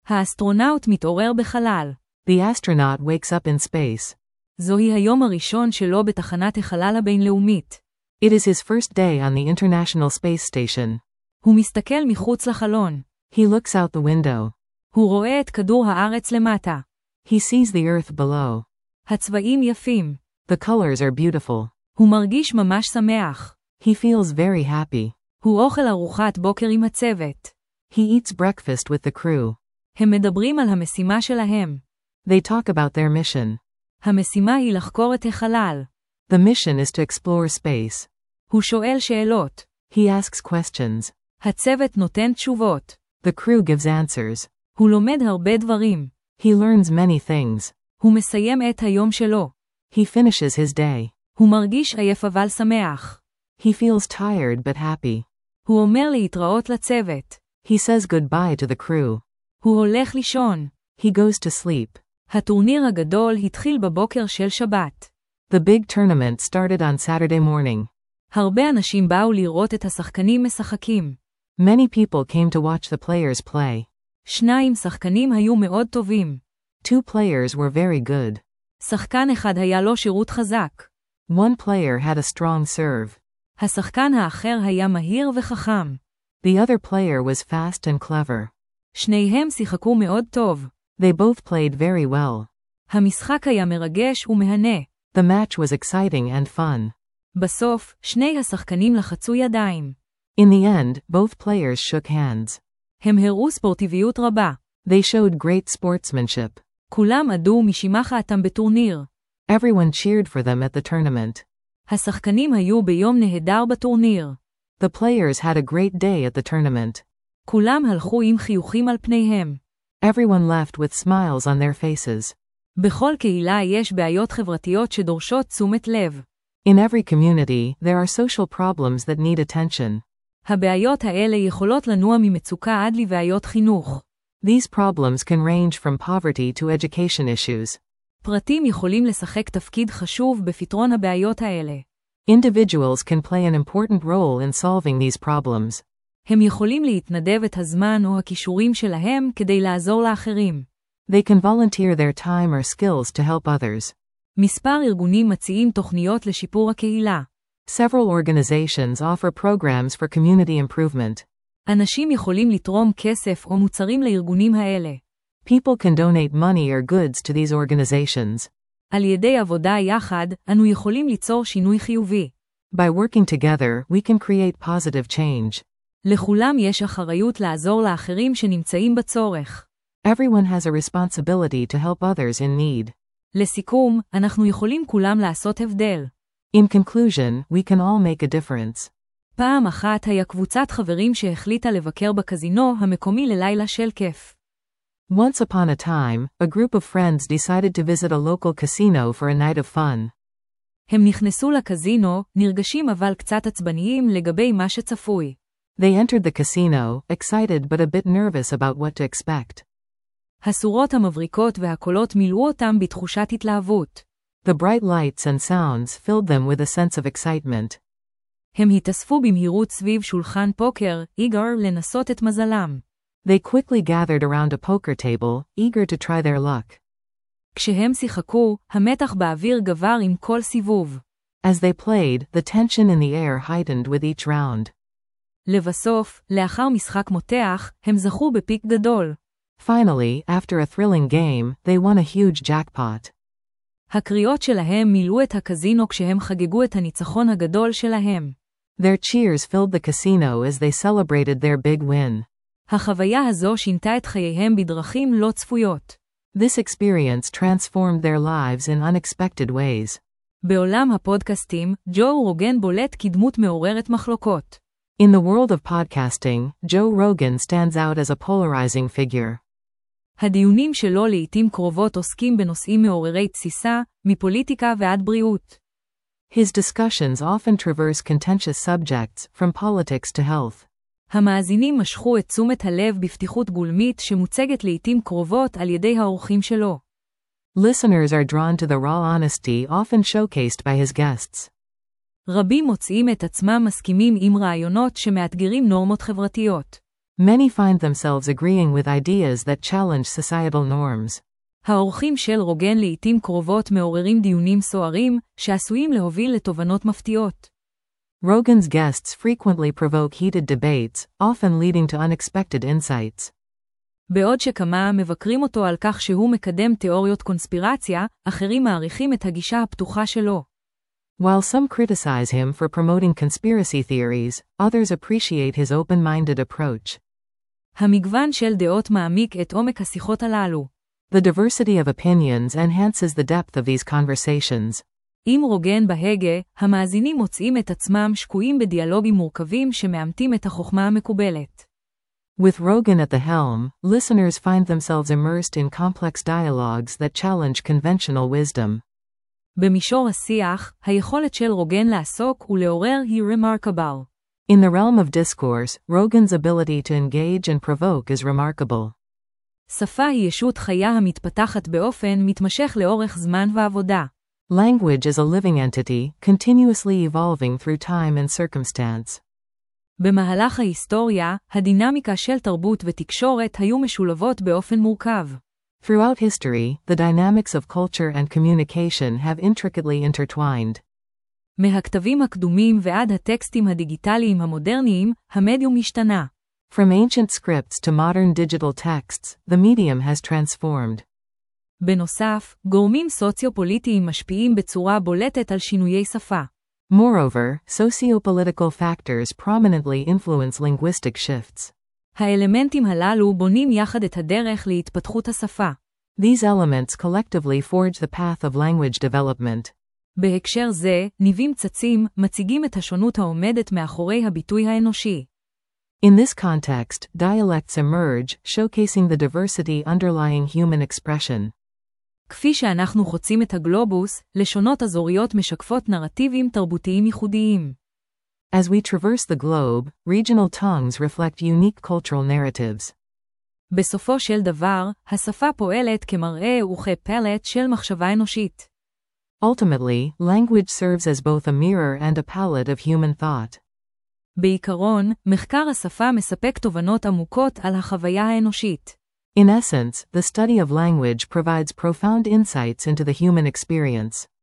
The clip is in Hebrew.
האסטרונאוט מתעורר בחלל. The astronaut wakes up in space. זוהי היום הראשון שלו בתחנת החלל הבינלאומית. It is his first day on the International Space Station. הוא מסתכל מחוץ לחלון. He looks out the window. הוא רואה את כדור הארץ למטה. He sees the Earth below. הצבעים יפים. The colors are beautiful. הוא מרגיש ממש שמח. He feels very happy. הוא אוכל ארוחת בוקר עם הצוות. He eats breakfast with the crew. הם מדברים על המשימה שלהם. They talk about their mission. המשימה היא לחקור את החלל. The mission is to explore space. הוא שואל שאלות. He asks questions. הצוות נותן תשובות. The crew gives answers. הוא לומד הרבה דברים. He learns many things. הוא מסיים את היום שלו. He finishes his day. הוא מרגיש עייף אבל שמח. He feels tired but happy. הוא אומר להתראות לצוות. He says goodbye to the crew. הוא הולך לישון. He goes to sleep. הטורניר הגדול התחיל בבוקר של שבת. The big tournament started on Saturday morning. הרבה אנשים באו לראות את השחקנים משחקים. Many people came to watch the players play. 2 שחקנים היו מאוד טובים. 2 players were very good. שחקן אחד היה לו שירות חזק. 1 player had a strong serve. השחקן האחר היה מהיר וחכם. The other player was fast and clever. שניהם שיחקו מאוד טוב. They both played very well. המשחק היה מרגש ומהנה. The match was exciting and fun. בסוף, 2 השחקנים לחצו ידיים. In the end, both players shook hands. הם הראו ספורטיביות רבה. They showed great sportsmanship. כולם עדו משימחתם בטורניר. Everyone cheered for them at the tournament. השחקנים היו ביום נהדר בטורניר. The players had a great day at the tournament. כולם הלכו עם חיוכים על פניהם. Everyone left with smiles on their faces. בכל קהילה יש בעיות חברתיות שדורשות תשומת לב. In every community, there are social problems that need attention. הבעיות האלה יכולות לנוע ממצוקה עד לבעיות חינוך. These problems can range from poverty to education issues. פרטים יכולים לשחק תפקיד חשוב בפתרון הבעיות האלה. Individuals can play an important role in solving these problems. הם יכולים להתנדב את הזמן או הכישורים שלהם כדי לעזור לאחרים. They can volunteer their time or skills to help others. מספר ארגונים מציעים תוכניות לשיפור הקהילה. Several organizations offer programs for community improvement. אנשים יכולים לתרום כסף או מוצרים לארגונים האלה. People can donate money or goods to these organizations. על ידי עבודה יחד, אנו יכולים ליצור שינוי חיובי. By working together, we can create positive change. לכולם יש אחריות לעזור לאחרים שנמצאים בצורך. Everyone has a responsibility to help others in need. לסיכום, אנחנו יכולים כולם לעשות הבדל. In conclusion, we can all make a difference. פעם אחת היה קבוצת חברים שהחליטה לבקר בקזינו המקומי ללילה של כיף. Once upon a time, a group of friends decided to visit a local casino for a night of fun. הם נכנסו לקזינו, נרגשים אבל קצת עצבניים לגבי מה שצפוי. They entered the casino, excited but a bit nervous about what to expect. הסורות המבריקות והקולות מילאו אותם בתחושת התלהבות. The bright lights and sounds filled them with a sense of excitement. הם התאספו במהירות סביב שולחן פוקר, eager לנסות את מזלם. They quickly gathered around a poker table, eager to try their luck. כשהם שיחקו, המתח באוויר גבר עם כל סיבוב. As they played, the tension in the air heightened with each round. לבסוף, לאחר משחק מותח, הם זכו בפיק גדול. Finally, after a thrilling game, they won a huge jackpot. הקריאות שלהם מילאו את הקזינו כשהם חגגו את הניצחון הגדול שלהם. Their cheers filled the casino as they celebrated their big win. החוויה הזו שינתה את חייהם בדרכים לא צפויות. This experience transformed their lives in unexpected ways. בעולם הפודקאסטים, ג'ו רוגן בולט כדמות מעוררת מחלוקות. In the world of podcasting, Joe Rogan stands out as a polarizing figure. הדיונים שלו לעתים קרובות עוסקים בנושאים מעוררי תסיסה, מפוליטיקה ועד בריאות. His discussions often traverse contentious subjects, from politics to health. המאזינים משכו את תשומת הלב בפתיחות גולמית שמוצגת לעתים קרובות על ידי האורחים שלו. Listeners are drawn to the raw honesty often showcased by his guests. רבים מוצאים את עצמם מסכימים עם רעיונות שמאתגרים נורמות חברתיות. Many find themselves agreeing with ideas that challenge societal norms. האורחים של רוגן לעתים קרובות מעוררים דיונים סוערים, שעשויים להוביל לתובנות מפתיעות. Rogan's guests frequently provoke heated debates, often leading to unexpected insights. בעוד שכמה מבקרים אותו על כך שהוא מקדם תיאוריות קונספירציה, אחרים מעריכים את הגישה הפתוחה שלו. While some criticize him for promoting conspiracy theories, others appreciate his open-minded approach. המגוון של דעות מעמיק את עומק השיחות הללו. The diversity of opinions enhances the depth of these conversations. עם רוגן בהגה, המאזינים מוצאים את עצמם שקועים בדיאלוגים מורכבים שמאמתים את החוכמה המקובלת. With Rogan at the helm, listeners find themselves immersed in complex dialogues that challenge conventional wisdom. במישור השיח, היכולת של רוגן לעסוק ולעורר היא remarkable. In the realm of discourse, Rogan's ability to engage and provoke is remarkable. שפה היא ישות חיה המתפתחת באופן מתמשך לאורך זמן ועבודה. Language is a living entity, continuously evolving through time and circumstance. במהלך ההיסטוריה, הדינמיקה של תרבות ותקשורת היו משולבות באופן מורכב. Throughout history, the dynamics of culture and communication have intricately intertwined. מהכתבים הקדומים ועד הטקסטים הדיגיטליים המודרניים, המדיום השתנה. From ancient scripts to modern digital texts, the medium has transformed. בנוסף, גורמים סוציו-פוליטיים משפיעים בצורה בולטת על שינויי שפה. Moreover, sociopolitical factors prominently influence linguistic shifts. האלמנטים הללו בונים יחד את הדרך להתפתחות השפה. These elements collectively forge the path of language development. בהקשר זה, ניבים צצים מציגים את השונות העומדת מאחורי הביטוי האנושי. In this context, dialects emerge, showcasing the diversity underlying human expression. כפי שאנחנו חוצים את הגלובוס, לשונות אזוריות משקפות נרטיבים תרבותיים ייחודיים. As we traverse the globe, regional tongues reflect unique cultural narratives. בסופו של דבר, השפה פועלת כמראה וכפלט של מחשבה אנושית. Ultimately, language serves as both a mirror and a palette of human thought. בעיקרון, מחקר השפה מספק תובנות עמוקות על החוויה האנושית. In essence, the study of language provides profound insights into the human experience.